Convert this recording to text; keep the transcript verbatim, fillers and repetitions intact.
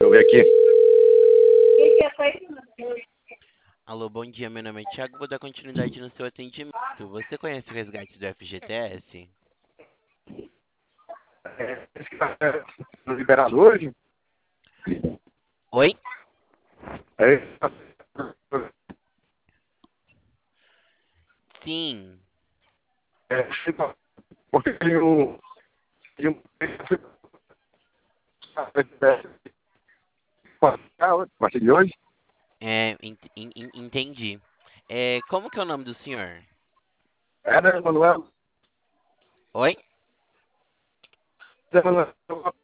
eu ver aqui. Alô, bom dia. Meu nome é Thiago. Vou dar continuidade no seu atendimento. Você conhece o resgate do F G T S? É, esse que tá no liberado hoje? Oi? É, esse que tá- Sim. é, porque tem um. Tem um. A partir de hoje? É, en- en- en- entendi. É, como que é o nome do senhor? É, né, Manuel? Oi? Zé Manuel,